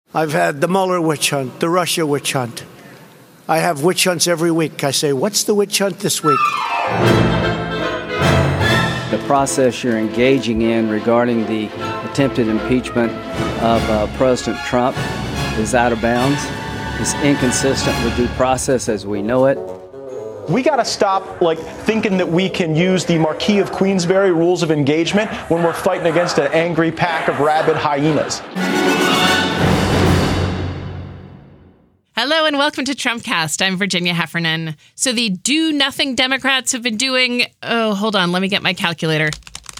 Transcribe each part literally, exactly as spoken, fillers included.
I've had the Mueller witch hunt, the Russia witch hunt. I have witch hunts every week. I say, what's the witch hunt this week? The process you're engaging in regarding the attempted impeachment of uh, President Trump is out of bounds. It's inconsistent with due process as we know it. We got to stop, like, thinking that we can use the Marquis of Queensberry rules of engagement when we're fighting against an angry pack of rabid hyenas. Hello and welcome to Trumpcast. I'm Virginia Heffernan. So the do-nothing Democrats have been doing, oh, hold on, let me get my calculator.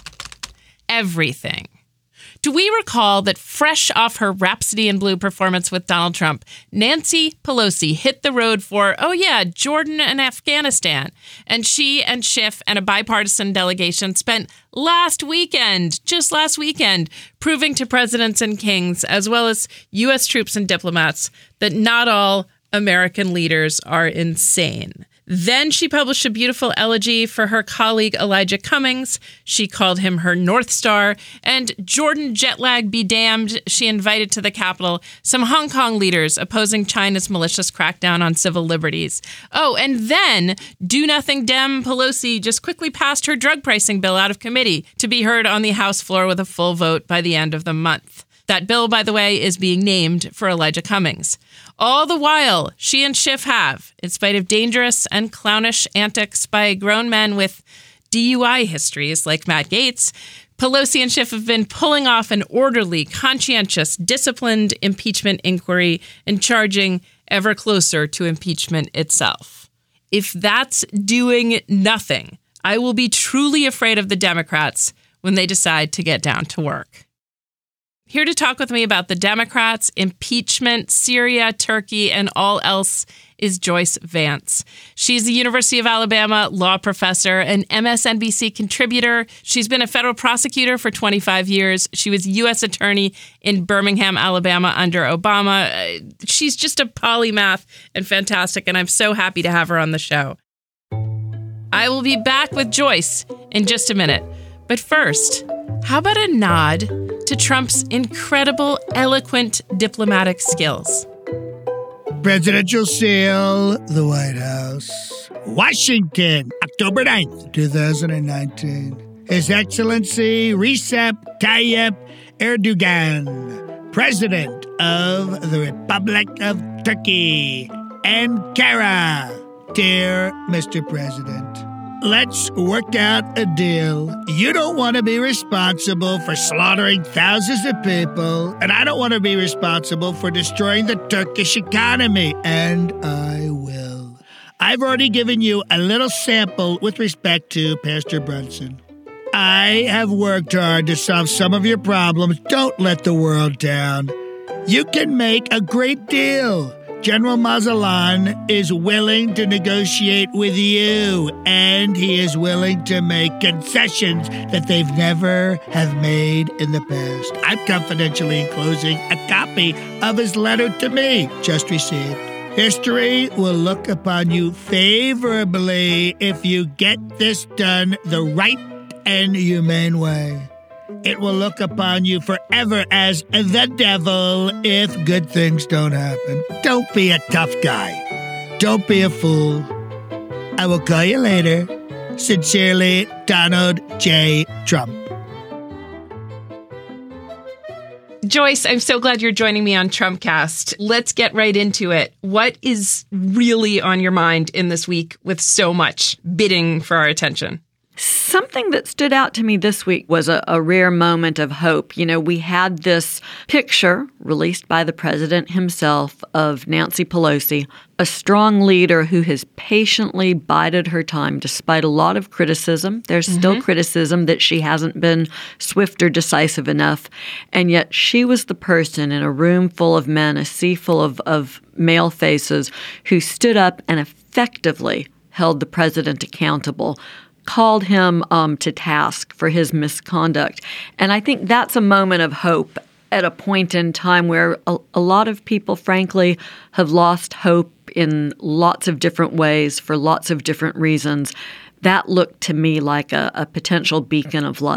Everything. Do we recall that fresh off her Rhapsody in Blue performance with Donald Trump, Nancy Pelosi hit the road for, oh yeah, Jordan and Afghanistan. And she and Schiff and a bipartisan delegation spent last weekend, just last weekend, proving to presidents and kings, as well as U S troops and diplomats, that not all American leaders are insane. Then she published a beautiful elegy for her colleague Elijah Cummings. She called him her North Star. And Jordan jet lag be damned, she invited to the Capitol some Hong Kong leaders opposing China's malicious crackdown on civil liberties. Oh, and then do-nothing Dem Pelosi just quickly passed her drug pricing bill out of committee to be heard on the House floor with a full vote by the end of the month. That bill, by the way, is being named for Elijah Cummings. All the while, she and Schiff have, in spite of dangerous and clownish antics by grown men with D U I histories like Matt Gaetz, Pelosi and Schiff have been pulling off an orderly, conscientious, disciplined impeachment inquiry and charging ever closer to impeachment itself. If that's doing nothing, I will be truly afraid of the Democrats when they decide to get down to work. Here to talk with me about the Democrats, impeachment, Syria, Turkey, and all else is Joyce Vance. She's a University of Alabama law professor, an M S N B C contributor. She's been a federal prosecutor for twenty-five years. She was U S attorney in Birmingham, Alabama under Obama. She's just a polymath and fantastic, and I'm so happy to have her on the show. I will be back with Joyce in just a minute. But first, how about a nod to Trump's incredible, eloquent diplomatic skills? Presidential seal, the White House, Washington, October ninth, twenty nineteen. His Excellency Recep Tayyip Erdogan, President of the Republic of Turkey, Ankara. Dear Mister President, let's work out a deal. You don't want to be responsible for slaughtering thousands of people, and I don't want to be responsible for destroying the Turkish economy, and I will. I've already given you a little sample with respect to Pastor Brunson. I have worked hard to solve some of your problems. Don't let the world down. You can make a great deal. General Mazlan is willing to negotiate with you, and he is willing to make concessions that they've never have made in the past. I'm confidentially enclosing a copy of his letter to me, just received. History will look upon you favorably if you get this done the right and humane way. It will look upon you forever as the devil if good things don't happen. Don't be a tough guy. Don't be a fool. I will call you later. Sincerely, Donald J. Trump. Joyce, I'm so glad you're joining me on Trumpcast. Let's get right into it. What is really on your mind in this week with so much bidding for our attention? Something that stood out to me this week was a, a rare moment of hope. You know, we had this picture released by the president himself of Nancy Pelosi, a strong leader who has patiently bided her time despite a lot of criticism. There's mm-hmm. still criticism that she hasn't been swift or decisive enough. And yet she was the person in a room full of men, a sea full of, of male faces, who stood up and effectively held the president accountable, called him um, to task for his misconduct. And I think that's a moment of hope at a point in time where a, a lot of people, frankly, have lost hope in lots of different ways for lots of different reasons. That looked to me like a, a potential beacon of light.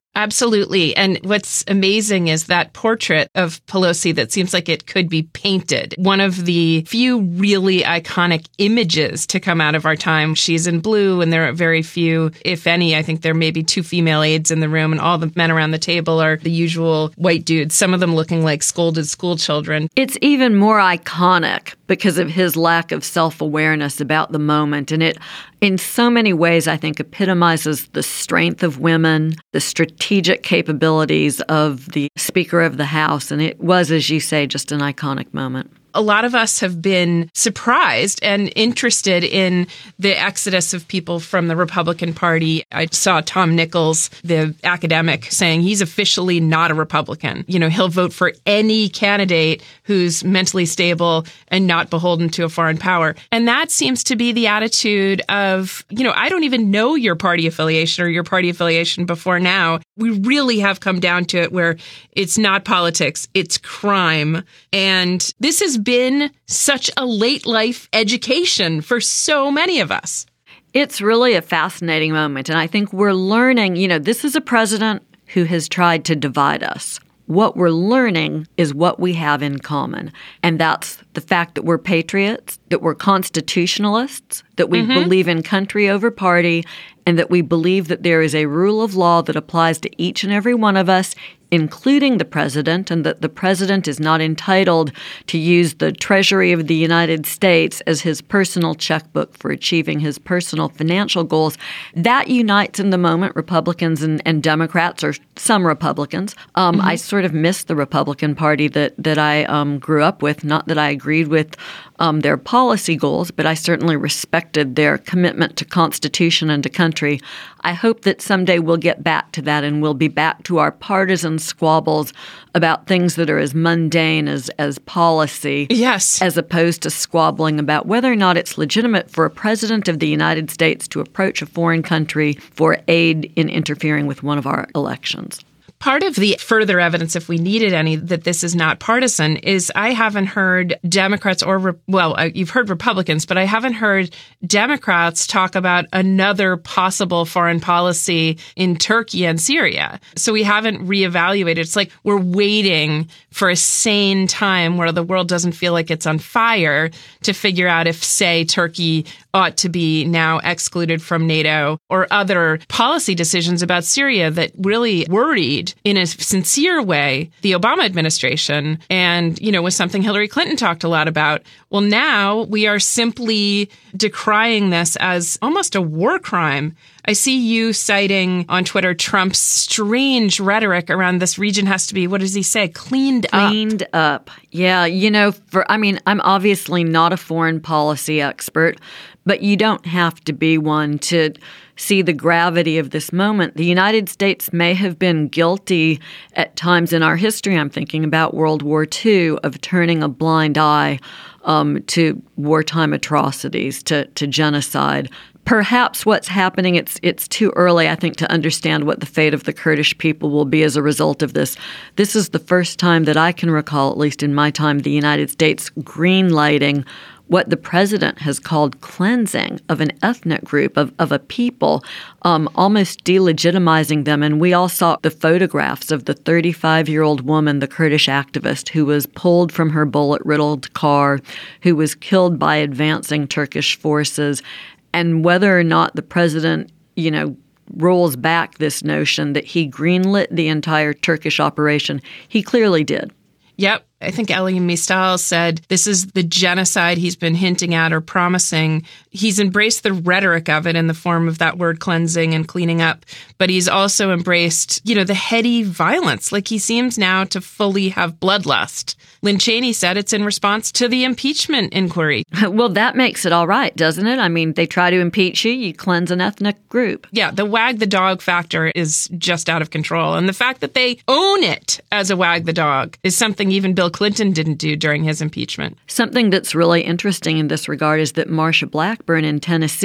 Absolutely. And what's amazing is that portrait of Pelosi that seems like it could be painted. One of the few really iconic images to come out of our time. She's in blue, and there are very few, if any. I think there may be two female aides in the room, and all the men around the table are the usual white dudes, some of them looking like scolded school children. It's even more iconic because of his lack of self-awareness about the moment. And it, in so many ways, I think epitomizes the strength of women, the strategic capabilities of the Speaker of the House. And it was, as you say, just an iconic moment. A lot of us have been surprised and interested in the exodus of people from the Republican Party. I saw Tom Nichols, the academic, saying he's officially not a Republican. You know, he'll vote for any candidate who's mentally stable and not beholden to a foreign power. And that seems to be the attitude of, you know, I don't even know your party affiliation or your party affiliation before now. We really have come down to it where it's not politics, it's crime. And this has been such a late life education for so many of us. It's really a fascinating moment. And I think we're learning, you know, this is a president who has tried to divide us. What we're learning is what we have in common. And that's the fact that we're patriots, that we're constitutionalists, that we mm-hmm. believe in country over party, and that we believe that there is a rule of law that applies to each and every one of us, including the president, and that the president is not entitled to use the Treasury of the United States as his personal checkbook for achieving his personal financial goals. That unites in the moment Republicans and, and Democrats, or some Republicans. Um, mm-hmm. I sort of miss the Republican Party that, that I um, grew up with. Not that I agreed with um, their policy goals, but I certainly respected their commitment to Constitution and to country. I hope that someday we'll get back to that, and we'll be back to our partisan squabbles about things that are as mundane as, as policy. Yes. As opposed to squabbling about whether or not it's legitimate for a president of the United States to approach a foreign country for aid in interfering with one of our elections. Part of the further evidence, if we needed any, that this is not partisan is I haven't heard Democrats or, well, you've heard Republicans, but I haven't heard Democrats talk about another possible foreign policy in Turkey and Syria. So we haven't reevaluated. It's like we're waiting for a sane time where the world doesn't feel like it's on fire to figure out if, say, Turkey ought to be now excluded from NATO, or other policy decisions about Syria that really worried in a sincere way the Obama administration, and, you know, was something Hillary Clinton talked a lot about. Well, now we are simply decrying this as almost a war crime. I see you citing on Twitter Trump's strange rhetoric around this region has to be, what does he say, cleaned up? Cleaned up. Yeah, you know, for I mean, I'm obviously not a foreign policy expert, but you don't have to be one to see the gravity of this moment. The United States may have been guilty at times in our history, I'm thinking about World War Two, of turning a blind eye um, to wartime atrocities, to, to genocide. Perhaps what's happening, it's it's too early, I think, to understand what the fate of the Kurdish people will be as a result of this. This is the first time that I can recall, at least in my time, the United States green-lighting what the president has called cleansing of an ethnic group, of, of a people, um, almost delegitimizing them. And we all saw the photographs of the thirty-five-year-old woman, the Kurdish activist, who was pulled from her bullet-riddled car, who was killed by advancing Turkish forces. And whether or not the president, you know, rolls back this notion that he greenlit the entire Turkish operation, he clearly did. Yep. I think Elie Mystal said this is the genocide he's been hinting at or promising. He's embraced the rhetoric of it in the form of that word cleansing and cleaning up, but he's also embraced, you know, the heady violence. Like he seems now to fully have bloodlust. Lynn Cheney said it's in response to the impeachment inquiry. Well, that makes it all right, doesn't it? I mean, they try to impeach you, you cleanse an ethnic group. Yeah, the wag the dog factor is just out of control. And the fact that they own it as a wag the dog is something even Bill Clinton didn't do during his impeachment. Something that's really interesting in this regard is that Marsha Blackburn in Tennessee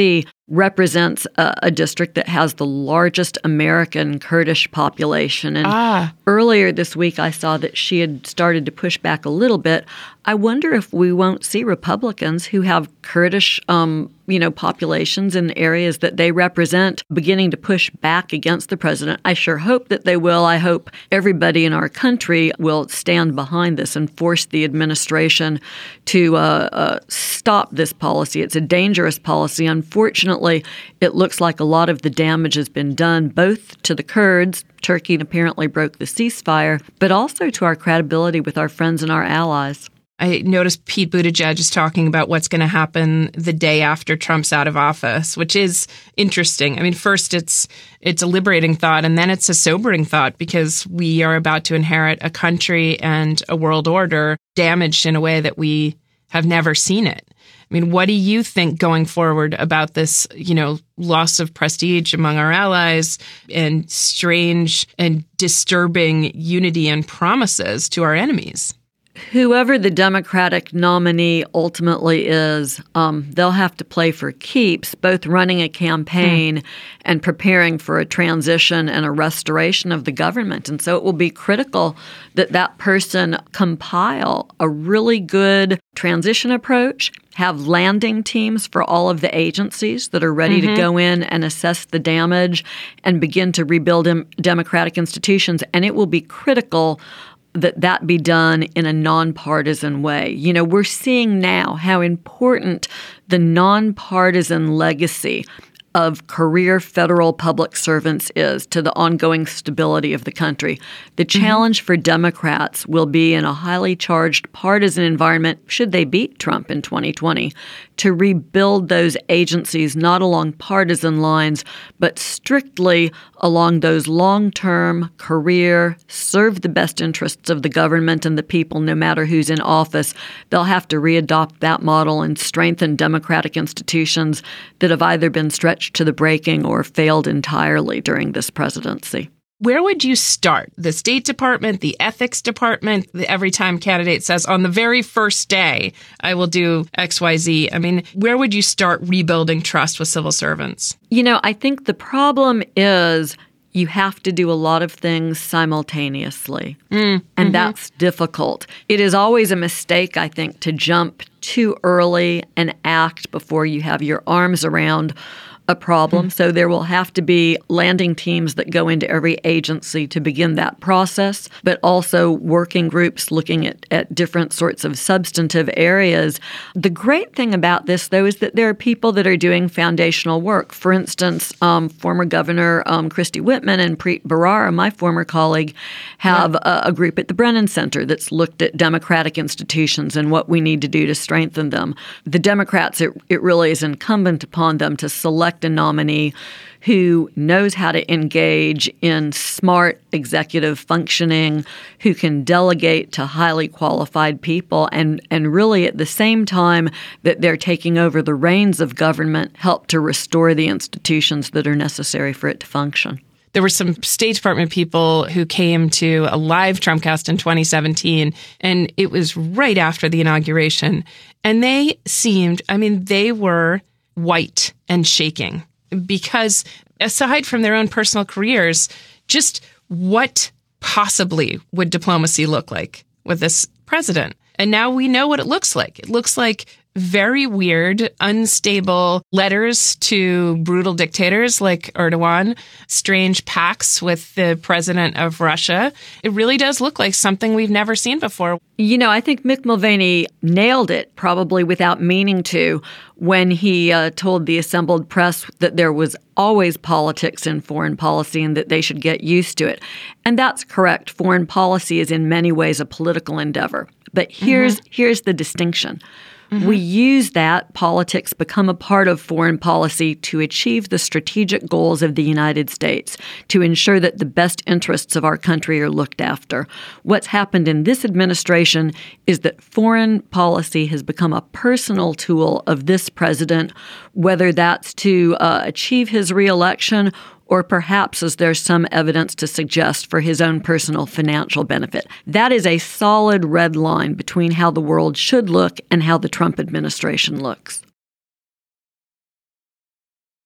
represents a, a district that has the largest American Kurdish population. And Ah. earlier this week, I saw that she had started to push back a little bit. I wonder if we won't see Republicans who have Kurdish, um, you know, populations in areas that they represent beginning to push back against the president. I sure hope that they will. I hope everybody in our country will stand behind this and force the administration to uh, uh, stop this policy. It's a dangerous policy. Unfortunately, it looks like a lot of the damage has been done both to the Kurds. Turkey apparently broke the ceasefire, but also to our credibility with our friends and our allies. I noticed Pete Buttigieg is talking about what's going to happen the day after Trump's out of office, which is interesting. I mean, first, it's it's a liberating thought, and then it's a sobering thought because we are about to inherit a country and a world order damaged in a way that we have never seen it. I mean, what do you think going forward about this, you know, loss of prestige among our allies and strange and disturbing unity and promises to our enemies? Whoever the Democratic nominee ultimately is, um, they'll have to play for keeps, both running a campaign hmm. and preparing for a transition and a restoration of the government. And so it will be critical that that person compile a really good transition approach, have landing teams for all of the agencies that are ready mm-hmm. to go in and assess the damage and begin to rebuild dem- democratic institutions. And it will be critical that that be done in a nonpartisan way. You know, we're seeing now how important the nonpartisan legacy of career federal public servants is to the ongoing stability of the country. The challenge mm-hmm. for Democrats will be in a highly charged partisan environment, should they beat Trump in twenty twenty, to rebuild those agencies not along partisan lines, but strictly along those long-term career, serve the best interests of the government and the people, no matter who's in office. They'll have to readopt that model and strengthen democratic institutions that have either been stretched to the breaking or failed entirely during this presidency. Where would you start? The State Department, the Ethics Department, the every time candidate says, on the very first day, I will do X Y Z. I mean, where would you start rebuilding trust with civil servants? You know, I think the problem is you have to do a lot of things simultaneously, mm, and mm-hmm. that's difficult. It is always a mistake, I think, to jump too early and act before you have your arms around a problem. So there will have to be landing teams that go into every agency to begin that process, but also working groups looking at, at different sorts of substantive areas. The great thing about this, though, is that there are people that are doing foundational work. For instance, um, former Governor um, Christy Whitman and Preet Bharara, my former colleague, have yeah. a, a group at the Brennan Center that's looked at democratic institutions and what we need to do to strengthen them. The Democrats, it, it really is incumbent upon them to select a nominee who knows how to engage in smart executive functioning, who can delegate to highly qualified people, and, and really at the same time that they're taking over the reins of government, help to restore the institutions that are necessary for it to function. There were some State Department people who came to a live Trumpcast in twenty seventeen, and it was right after the inauguration. And they seemed, I mean, they were white and shaking because aside from their own personal careers, just what possibly would diplomacy look like with this president? And now we know what it looks like. It looks like very weird, unstable letters to brutal dictators like Erdogan, strange pacts with the president of Russia. It really does look like something we've never seen before. You know, I think Mick Mulvaney nailed it, probably without meaning to, when he uh, told the assembled press that there was always politics in foreign policy and that they should get used to it. And that's correct. Foreign policy is in many ways a political endeavor. But here's mm-hmm. here's the distinction. Mm-hmm. We use that, politics become a part of foreign policy to achieve the strategic goals of the United States, to ensure that the best interests of our country are looked after. What's happened in this administration is that foreign policy has become a personal tool of this president, whether that's to uh, achieve his reelection or perhaps, as there's some evidence to suggest, for his own personal financial benefit. That is a solid red line between how the world should look and how the Trump administration looks.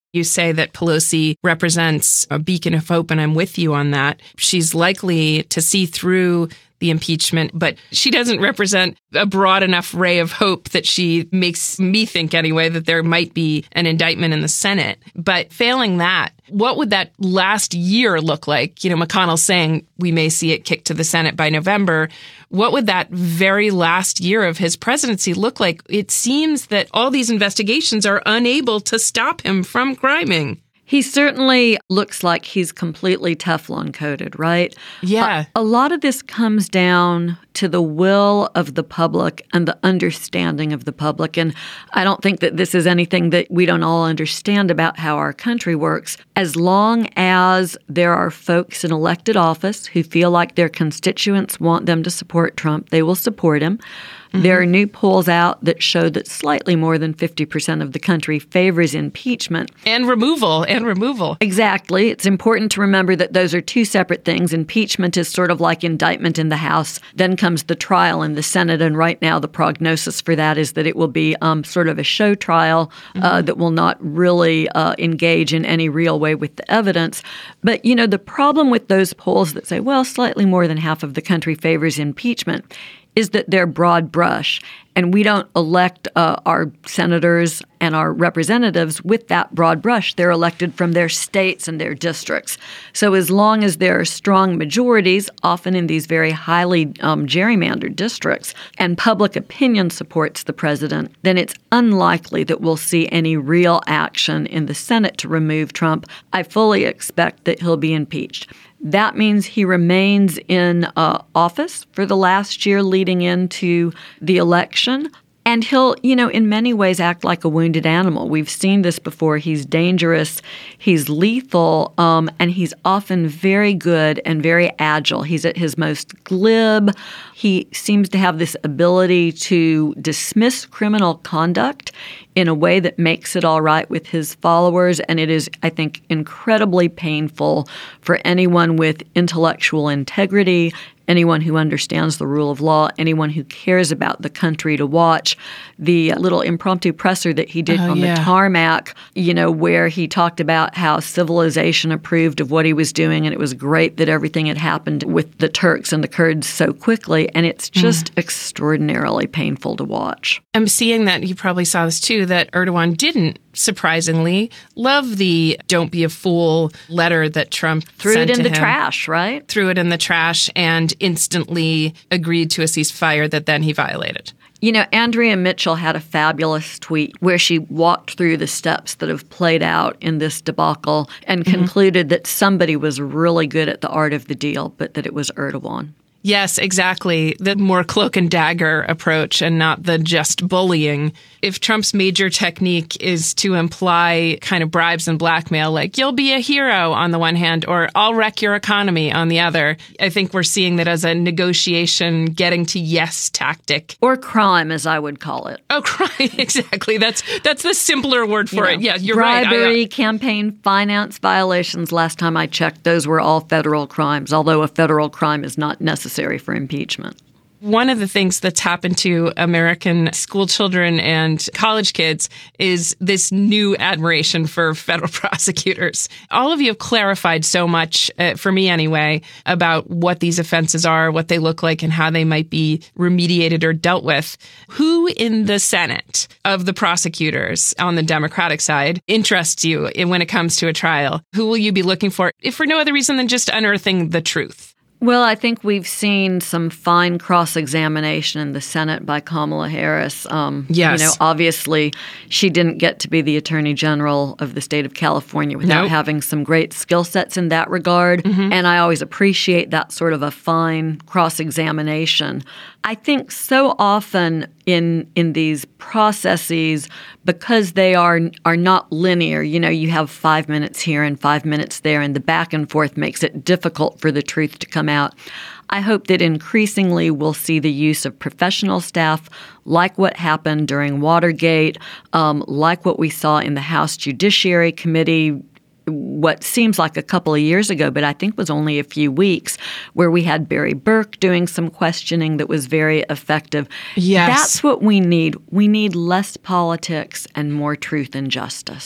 You say that Pelosi represents a beacon of hope, and I'm with you on that. She's likely to see through the impeachment, but she doesn't represent a broad enough ray of hope that she makes me think anyway that there might be an indictment in the Senate. But failing that, what would that last year look like? You know, McConnell's saying we may see it kicked to the Senate by November. What would that very last year of his presidency look like? It seems that all these investigations are unable to stop him from criming. He certainly looks like he's completely Teflon coated, right? Yeah. A, a lot of this comes down to the will of the public and the understanding of the public. And I don't think that this is anything that we don't all understand about how our country works. As long as there are folks in elected office who feel like their constituents want them to support Trump, they will support him. Mm-hmm. There are new polls out that show that slightly more than fifty percent of the country favors impeachment. And removal, and removal. Exactly. It's important to remember that those are two separate things. Impeachment is sort of like indictment in the House. Then comes the trial in the Senate. And right now, the prognosis for that is that it will be um, sort of a show trial uh, mm-hmm. that will not really uh, engage in any real way with the evidence. But, you know, the problem with those polls that say, well, slightly more than half of the country favors impeachment is that they're broad brush, and we don't elect uh, our senators and our representatives with that broad brush. They're elected from their states and their districts. So as long as there are strong majorities, often in these very highly um, gerrymandered districts, and public opinion supports the president, then it's unlikely that we'll see any real action in the Senate to remove Trump. I fully expect that he'll be impeached. That means he remains in uh, office for the last year leading into the election. And he'll, you know, in many ways act like a wounded animal. We've seen this before. He's dangerous, he's lethal, um, and he's often very good and very agile. He's at his most glib. He seems to have this ability to dismiss criminal conduct in a way that makes it all right with his followers. And it is, I think, incredibly painful for anyone with intellectual integrity, anyone who understands the rule of law, anyone who cares about the country to watch the little impromptu presser that he did oh, on yeah. the tarmac, you know, where he talked about how civilization approved of what he was doing, and it was great that everything had happened with the Turks and the Kurds so quickly, and it's just mm. extraordinarily painful to watch. I'm seeing that, you probably saw this too, that Erdogan didn't, surprisingly, love the "don't be a fool" letter that Trump threw sent it in to the him. trash, right? Threw it in the trash and instantly agreed to a ceasefire that then he violated. You know, Andrea Mitchell had a fabulous tweet where she walked through the steps that have played out in this debacle and mm-hmm. concluded that somebody was really good at the art of the deal, but that it was Erdogan. Yes, exactly. The more cloak and dagger approach and not the just bullying. If Trump's major technique is to imply kind of bribes and blackmail, like you'll be a hero on the one hand, or I'll wreck your economy on the other, I think we're seeing that as a negotiation getting to yes tactic. Or crime, as I would call it. Oh, crime. Exactly. That's that's the simpler word for you know, it. Yeah, you're bribery, right. Bribery, campaign finance violations. Last time I checked, those were all federal crimes, although a federal crime is not necessary for impeachment. One of the things that's happened to American school children and college kids is this new admiration for federal prosecutors. All of you have clarified so much, uh, for me anyway, about what these offenses are, what they look like, and how they might be remediated or dealt with. Who in the Senate of the prosecutors on the Democratic side interests you in when it comes to a trial? Who will you be looking for, if for no other reason than just unearthing the truth? Well, I think we've seen some fine cross-examination in the Senate by Kamala Harris. Um, yes. You know, obviously, she didn't get to be the Attorney General of the state of California without nope. having some great skill sets in that regard. Mm-hmm. And I always appreciate that sort of a fine cross-examination. I think so often in in these processes, because they are are not linear, you know, you have five minutes here and five minutes there, and the back and forth makes it difficult for the truth to come out. I hope that increasingly we'll see the use of professional staff, like what happened during Watergate, um, like what we saw in the House Judiciary Committee, what seems like a couple of years ago, but I think was only a few weeks, where we had Barry Burke doing some questioning that was very effective. Yes. That's what we need. We need less politics and more truth and justice.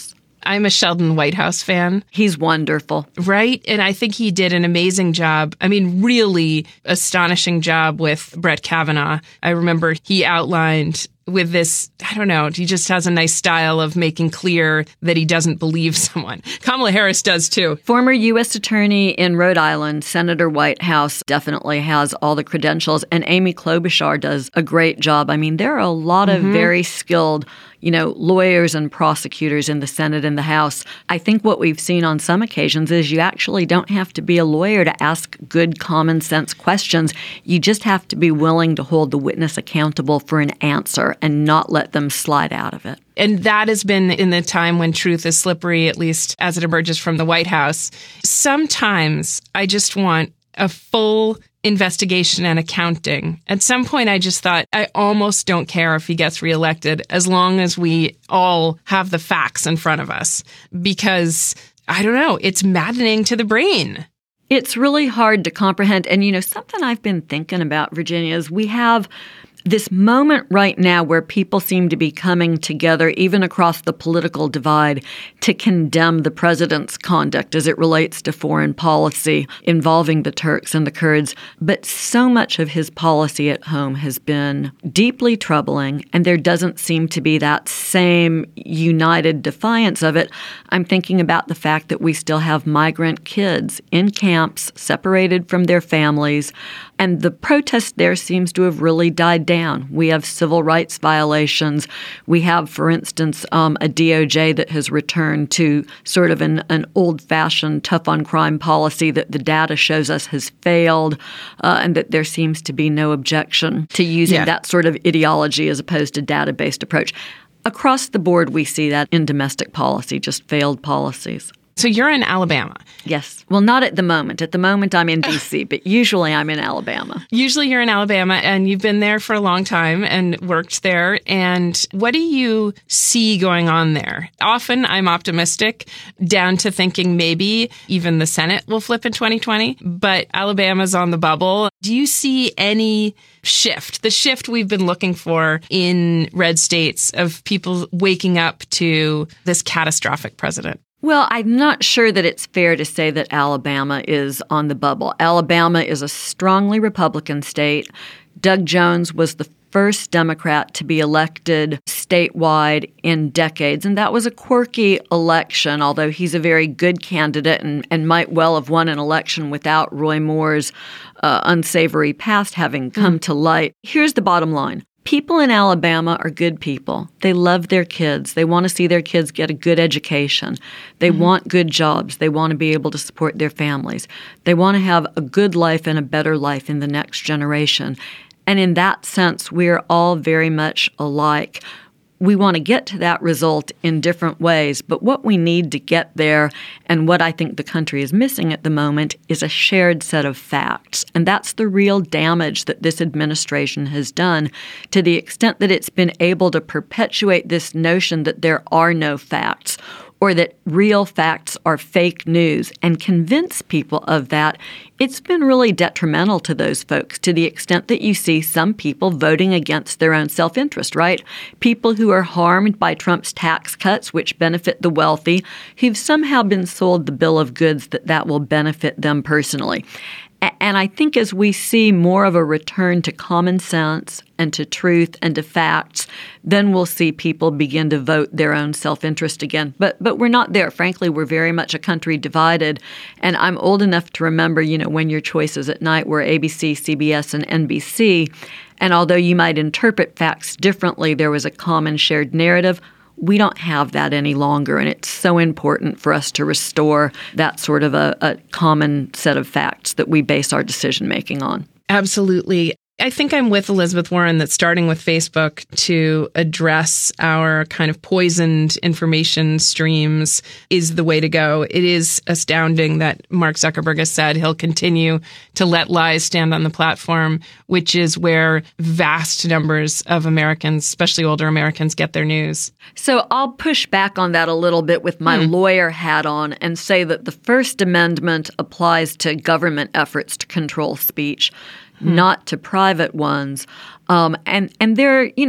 I'm a Sheldon Whitehouse fan. He's wonderful. Right? And I think he did an amazing job. I mean, really astonishing job with Brett Kavanaugh. I remember he outlined with this, I don't know, he just has a nice style of making clear that he doesn't believe someone. Kamala Harris does too. Former U S Attorney in Rhode Island, Senator Whitehouse, definitely has all the credentials, and Amy Klobuchar does a great job. I mean, there are a lot of mm-hmm. very skilled, you know, lawyers and prosecutors in the Senate and the House. I think what we've seen on some occasions is you actually don't have to be a lawyer to ask good common sense questions. You just have to be willing to hold the witness accountable for an answer and not let them slide out of it. And that has been in the time when truth is slippery, at least as it emerges from the White House. Sometimes I just want a full investigation and accounting. At some point, I just thought, I almost don't care if he gets reelected as long as we all have the facts in front of us. Because, I don't know, it's maddening to the brain. It's really hard to comprehend. And, you know, something I've been thinking about, Virginia, is we have this moment right now where people seem to be coming together, even across the political divide, to condemn the president's conduct as it relates to foreign policy involving the Turks and the Kurds. But so much of his policy at home has been deeply troubling, and there doesn't seem to be that same united defiance of it. I'm thinking about the fact that we still have migrant kids in camps, separated from their families, and the protest there seems to have really died down. We have civil rights violations. We have, for instance, um, a D O J that has returned to sort of an, an old-fashioned tough-on-crime policy that the data shows us has failed, uh, and that there seems to be no objection to using yeah. that sort of ideology as opposed to data-based approach. Across the board, we see that in domestic policy, just failed policies. So you're in Alabama. Yes. Well, not at the moment. At the moment, I'm in D C, but usually I'm in Alabama. Usually you're in Alabama, and you've been there for a long time and worked there. And what do you see going on there? Often I'm optimistic, down to thinking maybe even the Senate will flip in twenty twenty, but Alabama's on the bubble. Do you see any shift, the shift we've been looking for in red states of people waking up to this catastrophic president? Well, I'm not sure that it's fair to say that Alabama is on the bubble. Alabama is a strongly Republican state. Doug Jones was the first Democrat to be elected statewide in decades, and that was a quirky election, although he's a very good candidate and, and might well have won an election without Roy Moore's uh, unsavory past having come mm. to light. Here's the bottom line. People in Alabama are good people. They love their kids. They want to see their kids get a good education. They mm-hmm. want good jobs. They want to be able to support their families. They want to have a good life and a better life in the next generation. And in that sense, we're all very much alike. We want to get to that result in different ways, but what we need to get there, and what I think the country is missing at the moment, is a shared set of facts. And that's the real damage that this administration has done, to the extent that it's been able to perpetuate this notion that there are no facts, or that real facts are fake news, and convince people of that. It's been really detrimental to those folks, to the extent that you see some people voting against their own self-interest, right? People who are harmed by Trump's tax cuts, which benefit the wealthy, who've somehow been sold the bill of goods that that will benefit them personally. And I think as we see more of a return to common sense and to truth and to facts, then we'll see people begin to vote their own self-interest again. But but we're not there. Frankly, we're very much a country divided. And I'm old enough to remember, you know, when your choices at night were A B C, C B S, and N B C. And although you might interpret facts differently, there was a common shared narrative. We don't have that any longer, and it's so important for us to restore that sort of a, a common set of facts that we base our decision-making on. Absolutely. I think I'm with Elizabeth Warren that starting with Facebook to address our kind of poisoned information streams is the way to go. It is astounding that Mark Zuckerberg has said he'll continue to let lies stand on the platform, which is where vast numbers of Americans, especially older Americans, get their news. So I'll push back on that a little bit with my hmm. lawyer hat on and say that the First Amendment applies to government efforts to control speech, Hmm. not to private ones. Um, and, and there, you know,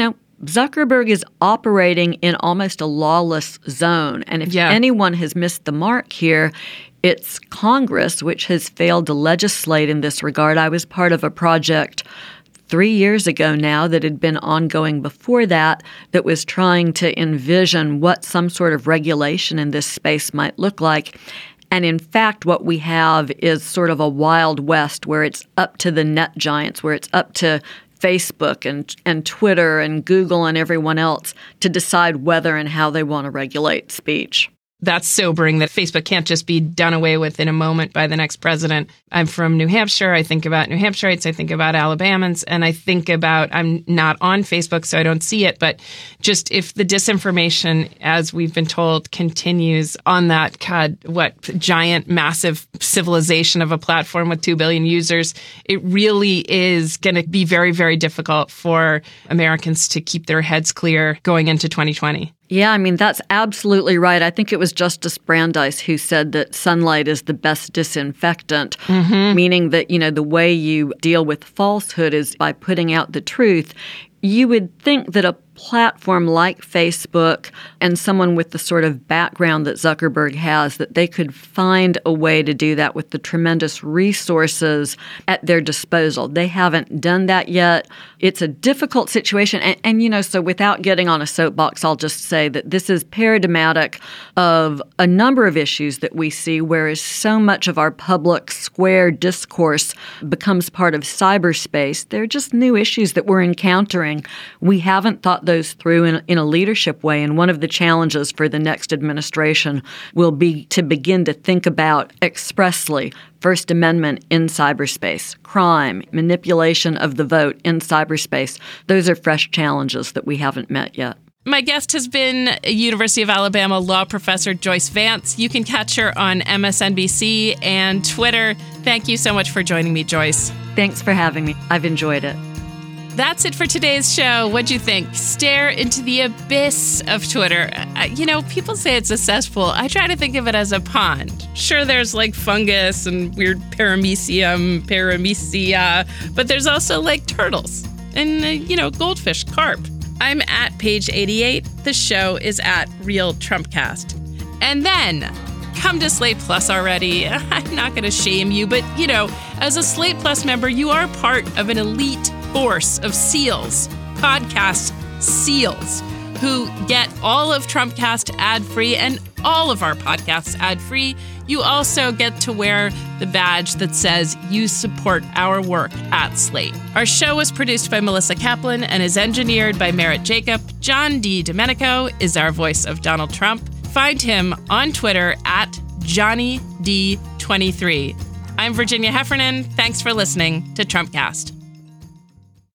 Zuckerberg is operating in almost a lawless zone. And if Yeah. anyone has missed the mark here, it's Congress, which has failed to legislate in this regard. I was part of a project three years ago now that had been ongoing before that, that was trying to envision what some sort of regulation in this space might look like. And in fact, what we have is sort of a Wild West where it's up to the net giants, where it's up to Facebook and, and Twitter and Google and everyone else to decide whether and how they want to regulate speech. That's sobering that Facebook can't just be done away with in a moment by the next president. I'm from New Hampshire. I think about New Hampshireites. I think about Alabamans. And I think about, I'm not on Facebook, so I don't see it. But just if the disinformation, as we've been told, continues on that, God, what, giant, massive civilization of a platform with two billion users, it really is going to be very, very difficult for Americans to keep their heads clear going into twenty twenty. Yeah, I mean, that's absolutely right. I think it was Justice Brandeis who said that sunlight is the best disinfectant, mm-hmm. meaning that, you know, the way you deal with falsehood is by putting out the truth. You would think that a platform like Facebook and someone with the sort of background that Zuckerberg has, that they could find a way to do that with the tremendous resources at their disposal. They haven't done that yet. It's a difficult situation. And, and, you know, so without getting on a soapbox, I'll just say that this is paradigmatic of a number of issues that we see, whereas so much of our public square discourse becomes part of cyberspace. They're just new issues that we're encountering. We haven't thought those through in, in a leadership way. And one of the challenges for the next administration will be to begin to think about expressly First Amendment in cyberspace, crime, manipulation of the vote in cyberspace. Those are fresh challenges that we haven't met yet. My guest has been University of Alabama law professor Joyce Vance. You can catch her on M S N B C and Twitter. Thank you so much for joining me, Joyce. Thanks for having me. I've enjoyed it. That's it for today's show. What'd you think? Stare into the abyss of Twitter. You know, people say it's a cesspool. I try to think of it as a pond. Sure, there's like fungus and weird paramecium, paramecia, but there's also like turtles and, uh, you know, goldfish, carp. I'm at page eighty-eight. The show is at Real Trumpcast. And then come to Slate Plus already. I'm not going to shame you, but, you know, as a Slate Plus member, you are part of an elite force of SEALs, podcast SEALs, who get all of Trumpcast ad-free and all of our podcasts ad-free. You also get to wear the badge that says you support our work at Slate. Our show was produced by Melissa Kaplan and is engineered by Merritt Jacob. John D. Domenico is our voice of Donald Trump. Find him on Twitter at Johnny D twenty-three. I'm Virginia Heffernan. Thanks for listening to Trumpcast.